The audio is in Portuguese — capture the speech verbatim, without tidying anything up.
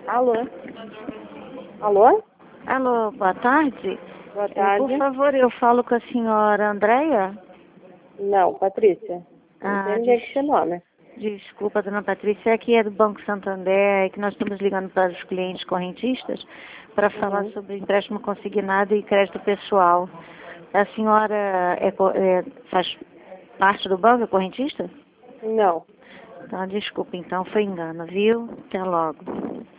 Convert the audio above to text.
Alô? Alô? Alô, boa tarde. Boa Eh, tarde. Por favor, eu falo com a senhora Andréia? Não, Patrícia. Não Ah, sei ninguém des- com esse nome. Desculpa, dona Patrícia, aqui é do Banco Santander, é que nós estamos ligando para os clientes correntistas para falar Uhum. sobre empréstimo consignado e crédito pessoal. A senhora é co- é- faz parte do banco, é correntista? Não. Tá, desculpa, então foi engano, viu? Até logo.